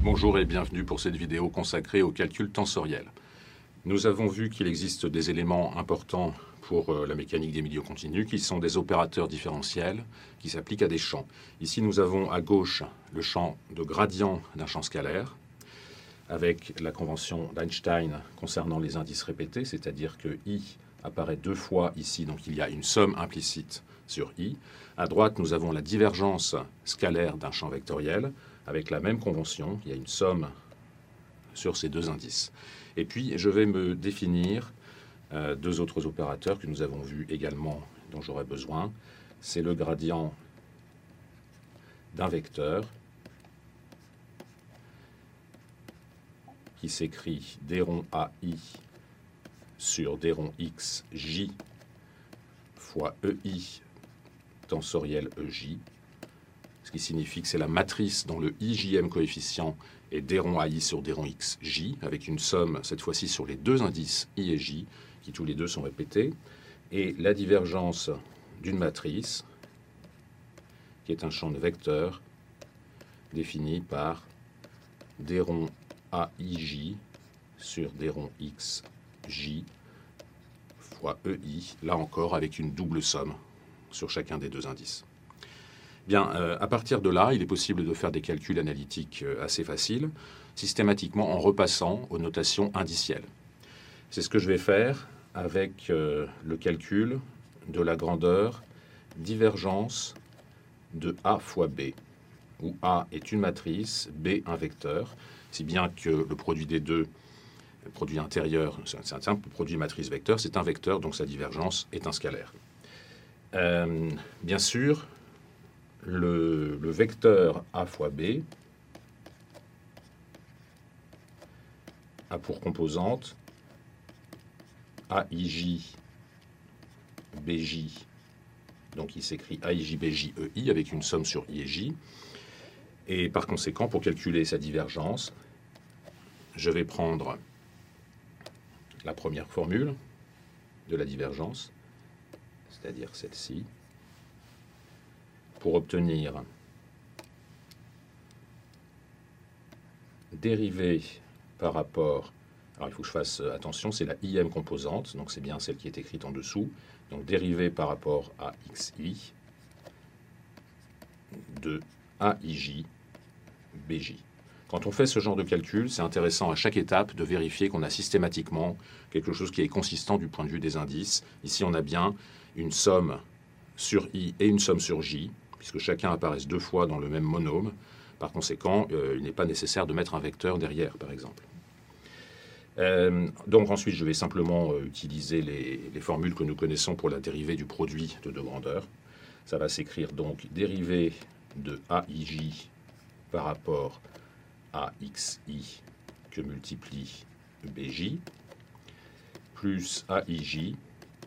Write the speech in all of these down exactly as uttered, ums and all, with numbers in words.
Bonjour et bienvenue pour cette vidéo consacrée au calcul tensoriel. Nous avons vu qu'il existe des éléments importants pour la mécanique des milieux continus qui sont des opérateurs différentiels qui s'appliquent à des champs. Ici, nous avons à gauche le champ de gradient d'un champ scalaire avec la convention d'Einstein concernant les indices répétés, c'est-à-dire que I apparaît deux fois ici, donc il y a une somme implicite sur I. À droite, nous avons la divergence scalaire d'un champ vectoriel avec la même convention, il y a une somme sur ces deux indices. Et puis, je vais me définir euh, deux autres opérateurs que nous avons vus également, dont j'aurai besoin. C'est le gradient d'un vecteur qui s'écrit d rond A I sur d rond X J fois E I tensoriel E J, ce qui signifie que c'est la matrice dont le I J M coefficient est d rond A I sur d rond X J, avec une somme, cette fois-ci, sur les deux indices I et J, qui tous les deux sont répétés, et la divergence d'une matrice, qui est un champ de vecteurs, défini par d rond A I J sur d rond X J fois E I, là encore avec une double somme sur chacun des deux indices. Bien, euh, à partir de là, il est possible de faire des calculs analytiques euh, assez faciles, systématiquement en repassant aux notations indicielles. C'est ce que je vais faire avec euh, le calcul de la grandeur divergence de A fois B, où A est une matrice, B un vecteur, si bien que le produit des deux, le produit intérieur, c'est un simple produit matrice vecteur, c'est un vecteur, donc sa divergence est un scalaire. Euh, bien sûr, le, le vecteur A fois B a pour composante A I J B J, donc il s'écrit A I J B J E I avec une somme sur I et J. Et par conséquent, pour calculer sa divergence, je vais prendre la première formule de la divergence, c'est-à-dire celle-ci, pour obtenir dérivée par rapport, alors il faut que je fasse attention, c'est la I M composante, donc c'est bien celle qui est écrite en dessous, donc dérivée par rapport à Xi de A I J B J. Quand on fait ce genre de calcul, c'est intéressant à chaque étape de vérifier qu'on a systématiquement quelque chose qui est consistant du point de vue des indices. Ici, on a bien une somme sur I et une somme sur J, puisque chacun apparaissent deux fois dans le même monôme. Par conséquent, euh, il n'est pas nécessaire de mettre un vecteur derrière, par exemple. Euh, donc ensuite, je vais simplement euh, utiliser les, les formules que nous connaissons pour la dérivée du produit de deux grandeurs. Ça va s'écrire donc dérivée de A I J par rapport à Xi que multiplie B J plus A I J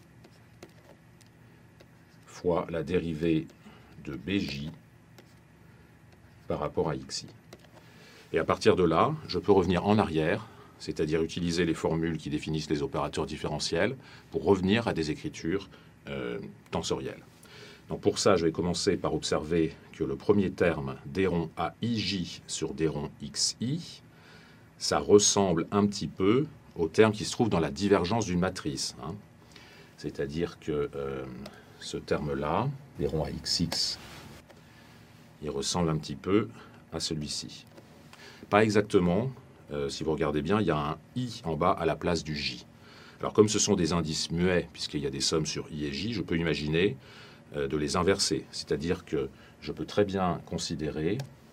fois la dérivée de B J par rapport à Xi. Et à partir de là, je peux revenir en arrière, c'est-à-dire utiliser les formules qui définissent les opérateurs différentiels pour revenir à des écritures euh, tensorielles. Donc pour ça, je vais commencer par observer que le premier terme, d rond A I J sur d rond Xi, ça ressemble un petit peu au terme qui se trouve dans la divergence d'une matrice. Hein. C'est-à-dire que euh, ce terme-là, d rond A X X, il ressemble un petit peu à celui-ci. Pas exactement, euh, si vous regardez bien, il y a un I en bas à la place du J. Alors comme ce sont des indices muets, puisqu'il y a des sommes sur I et J, je peux imaginer de les inverser. C'est-à-dire que je peux très bien considérer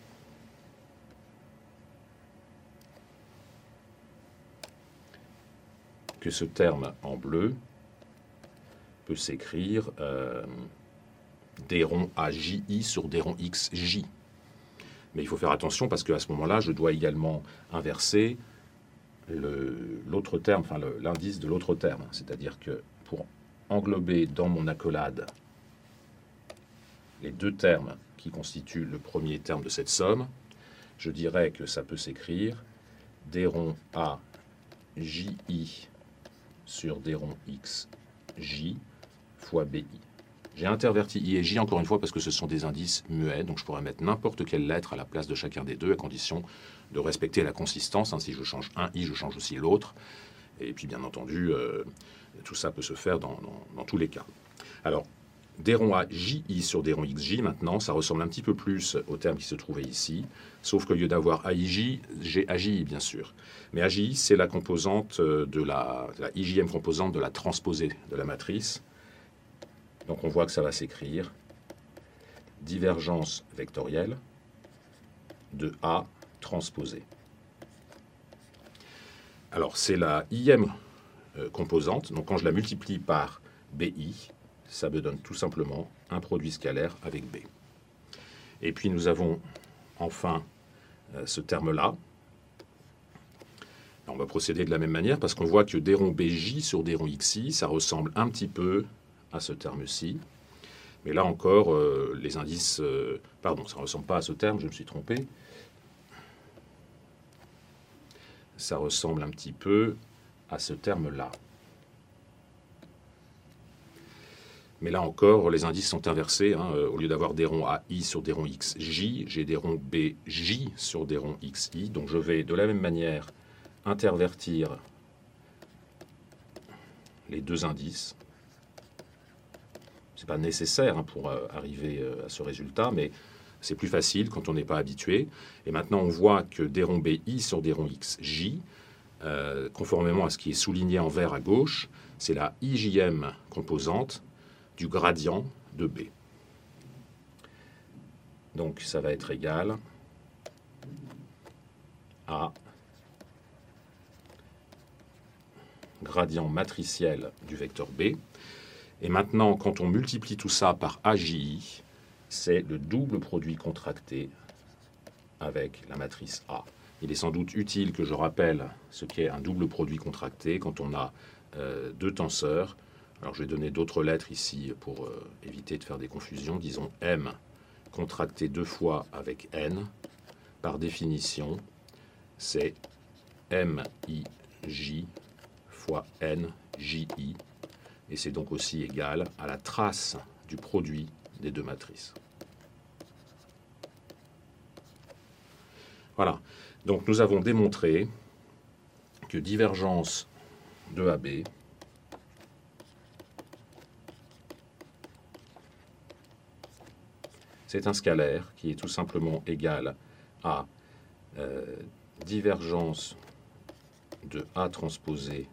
que ce terme en bleu peut s'écrire euh, d rond A J I sur d rond X J. Mais il faut faire attention parce qu'à ce moment-là, je dois également inverser l'autre terme, enfin l'indice de l'autre terme. C'est-à-dire que pour englober dans mon accolade les deux termes qui constituent le premier terme de cette somme, je dirais que ça peut s'écrire d rond A J I sur d rond X J fois B I. J'ai interverti I et J encore une fois parce que ce sont des indices muets, donc je pourrais mettre n'importe quelle lettre à la place de chacun des deux à condition de respecter la consistance. Hein. Si je change un I, je change aussi l'autre. Et puis bien entendu, euh, tout ça peut se faire dans, dans, dans tous les cas. Alors, des ronds A J I sur des ronds X J, maintenant, ça ressemble un petit peu plus au terme qui se trouvait ici, sauf qu'au lieu d'avoir A I J, j'ai A J I, bien sûr. Mais A J I, c'est la composante de la, la I J M composante de la transposée de la matrice. Donc on voit que ça va s'écrire divergence vectorielle de A transposée. Alors c'est la I M euh, composante, donc quand je la multiplie par B I, ça me donne tout simplement un produit scalaire avec B. Et puis nous avons enfin euh, ce terme-là. On va procéder de la même manière parce qu'on voit que des ronds B J sur des ronds X I, ça ressemble un petit peu à ce terme-ci. Mais là encore, euh, les indices... Euh, pardon, ça ne ressemble pas à ce terme, je me suis trompé. Ça ressemble un petit peu à ce terme-là. Mais là encore, les indices sont inversés. Hein. Au lieu d'avoir des ronds A I sur des ronds X J, j'ai des ronds B J sur des ronds X I. Donc je vais de la même manière intervertir les deux indices. Ce n'est pas nécessaire hein, pour euh, arriver euh, à ce résultat, mais c'est plus facile quand on n'est pas habitué. Et maintenant, on voit que des ronds B I sur des ronds X J, euh, conformément à ce qui est souligné en vert à gauche, c'est la I J M composante du gradient de B. Donc ça va être égal à gradient matriciel du vecteur B. Et maintenant, quand on multiplie tout ça par A J I, c'est le double produit contracté avec la matrice A. Il est sans doute utile que je rappelle ce qu'est un double produit contracté quand on a euh, deux tenseurs. Alors je vais donner d'autres lettres ici pour euh, éviter de faire des confusions. Disons M contracté deux fois avec N. Par définition, c'est M I J fois N J I. Et c'est donc aussi égal à la trace du produit des deux matrices. Voilà. Donc nous avons démontré que divergence de A B c'est un scalaire qui est tout simplement égal à euh, divergence de A transposé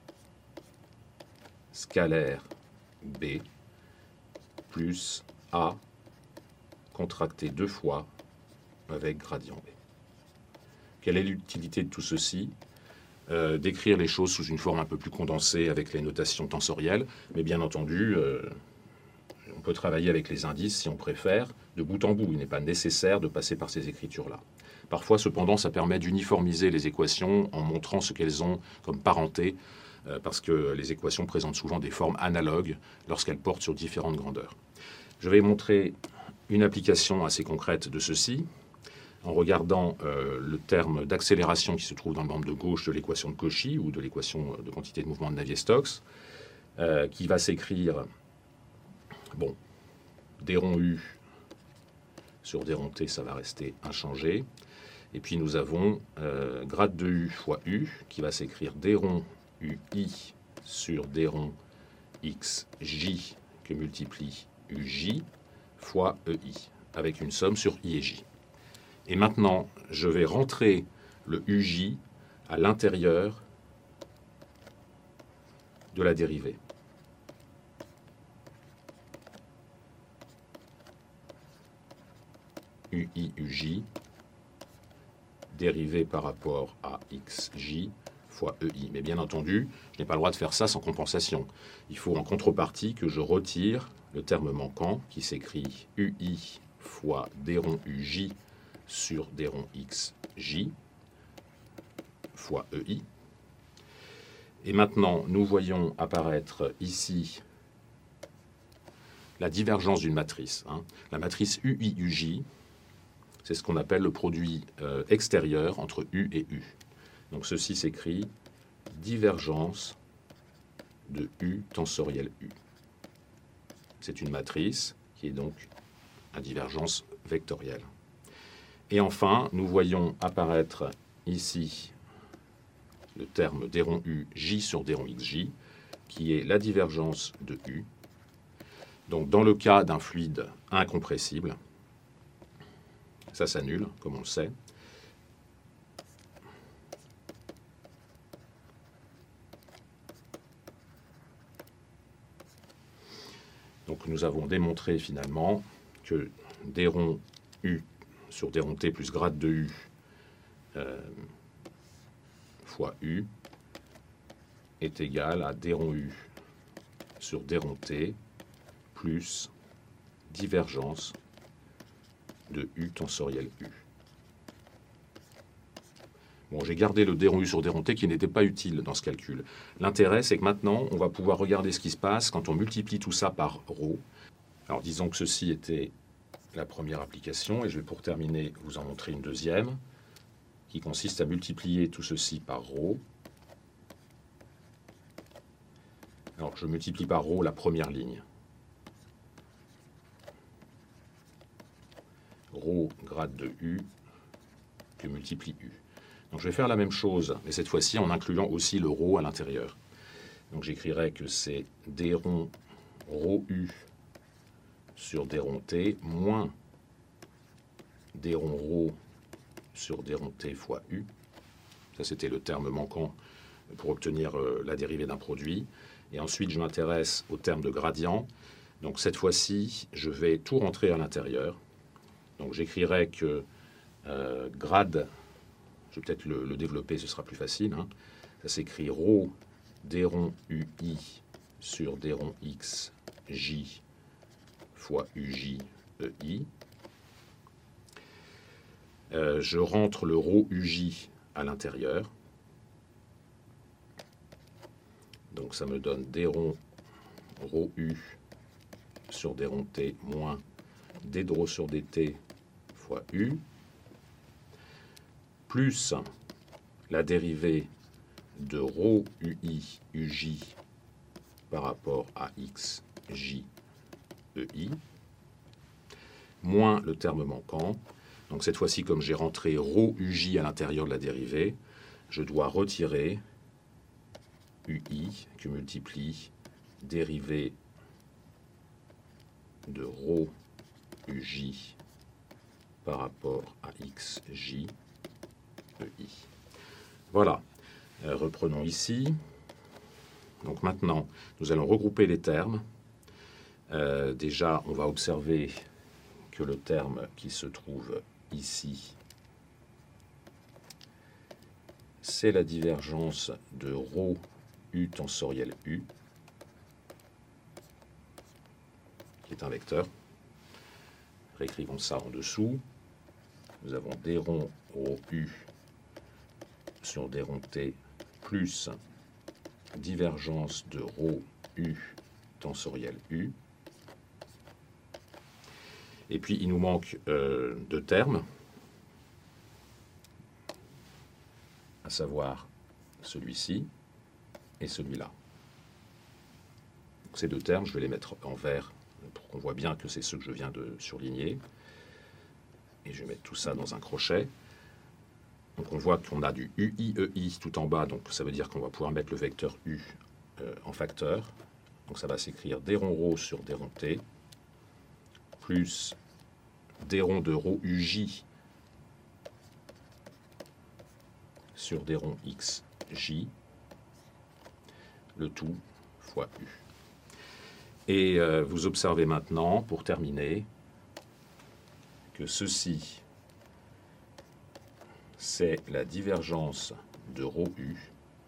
scalaire B plus A contracté deux fois avec gradient B. Quelle est l'utilité de tout ceci? euh, D'écrire les choses sous une forme un peu plus condensée avec les notations tensorielles, mais bien entendu, euh, on peut travailler avec les indices si on préfère, de bout en bout. Il n'est pas nécessaire de passer par ces écritures-là. Parfois, cependant, ça permet d'uniformiser les équations en montrant ce qu'elles ont comme parenté, euh, parce que les équations présentent souvent des formes analogues lorsqu'elles portent sur différentes grandeurs. Je vais montrer une application assez concrète de ceci, en regardant euh, le terme d'accélération qui se trouve dans le membre de gauche de l'équation de Cauchy, ou de l'équation de quantité de mouvement de Navier-Stokes, euh, qui va s'écrire, bon, des ronds U sur des ronds T, ça va rester inchangé. Et puis nous avons euh, grade de U fois U, qui va s'écrire des ronds U I sur des ronds X J, que multiplie U J, fois E I, avec une somme sur I et J. Et maintenant, je vais rentrer le U J à l'intérieur de la dérivée. U I U J, dérivée par rapport à X J fois E I. Mais bien entendu, je n'ai pas le droit de faire ça sans compensation. Il faut en contrepartie que je retire le terme manquant qui s'écrit U I fois des ronds U J sur des ronds X J fois E I. Et maintenant, nous voyons apparaître ici la divergence d'une matrice. Hein. La matrice U I U J, c'est ce qu'on appelle le produit euh, extérieur entre U et U. Donc ceci s'écrit divergence de U tensoriel U. c'est une matrice qui est donc à divergence vectorielle. Et enfin, nous voyons apparaître ici le terme d rond U J sur d rond xj, qui est la divergence de U. Donc dans le cas d'un fluide incompressible, ça s'annule, comme on le sait. Donc nous avons démontré finalement que d rond U sur d rond T plus grade de U euh, fois U est égal à d rond U sur d rond T plus divergence de U tensoriel U. Bon, j'ai gardé le d rond U sur d rond T qui n'était pas utile dans ce calcul. L'intérêt, c'est que maintenant, on va pouvoir regarder ce qui se passe quand on multiplie tout ça par ρ. Alors, disons que ceci était la première application, et je vais pour terminer vous en montrer une deuxième, qui consiste à multiplier tout ceci par ρ. Alors, je multiplie par ρ la première ligne. ρ grade de U que multiplie U. Donc je vais faire la même chose, mais cette fois-ci en incluant aussi le ρ à l'intérieur. Donc j'écrirai que c'est d rond ρu sur d rond T moins d rond ρ sur d rond T fois U. Ça, c'était le terme manquant pour obtenir euh, la dérivée d'un produit. Et ensuite, je m'intéresse au terme de gradient. Donc cette fois-ci, je vais tout rentrer à l'intérieur. Donc j'écrirai que euh, grade, je vais peut-être le, le développer, ce sera plus facile. Hein. Ça s'écrit ρ d rond ui sur d rond x j fois uj ei. Euh, je rentre le ρ uj à l'intérieur. Donc ça me donne d rond ρ u sur d rond t moins d de ρ sur dt fois u, plus la dérivée de ρ ui uj par rapport à x j ei, moins le terme manquant. Donc cette fois-ci, comme j'ai rentré ρ uj à l'intérieur de la dérivée, je dois retirer ui qui multiplie dérivée de ρ uj par rapport à xj ei. Voilà. Euh, reprenons ici. Donc maintenant, nous allons regrouper les termes. Euh, déjà, on va observer que le terme qui se trouve ici, c'est la divergence de ρ u tensoriel u, qui est un vecteur. Réécrivons ça en dessous. Nous avons d rond ρ u sur d rond t plus divergence de ρ u tensoriel u. Et puis, il nous manque euh, deux termes, à savoir celui-ci et celui-là. Ces deux termes, je vais les mettre en vert pour qu'on voit bien que c'est ceux que je viens de surligner. Et je vais mettre tout ça dans un crochet. Donc on voit qu'on a du ui ei tout en bas, donc ça veut dire qu'on va pouvoir mettre le vecteur u euh, en facteur. Donc ça va s'écrire d rond ρ sur d rond t plus d rond de ρ uj sur d rond xj, le tout fois u. Et euh, vous observez maintenant, pour terminer, que ceci, c'est la divergence de ρ u.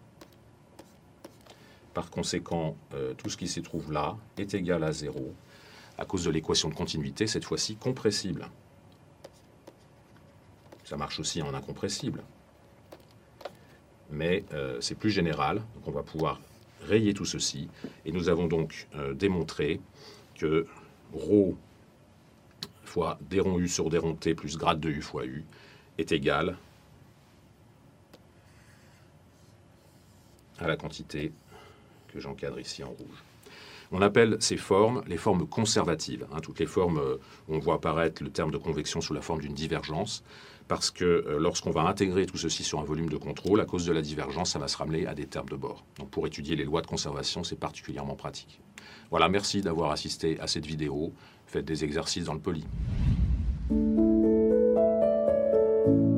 Par conséquent, euh, tout ce qui s'y trouve là est égal à zéro, à cause de l'équation de continuité, cette fois-ci compressible. Ça marche aussi en incompressible. Mais euh, c'est plus général, donc on va pouvoir rayer tout ceci. Et nous avons donc euh, démontré que ρ fois d rond u sur d rond t plus grade de u fois u est égal à la quantité que j'encadre ici en rouge. On appelle ces formes les formes conservatives. Hein, toutes les formes, euh, on voit apparaître le terme de convection sous la forme d'une divergence, parce que euh, lorsqu'on va intégrer tout ceci sur un volume de contrôle, à cause de la divergence, ça va se ramener à des termes de bord. Donc pour étudier les lois de conservation, c'est particulièrement pratique. Voilà, merci d'avoir assisté à cette vidéo. Faites des exercices dans le poly.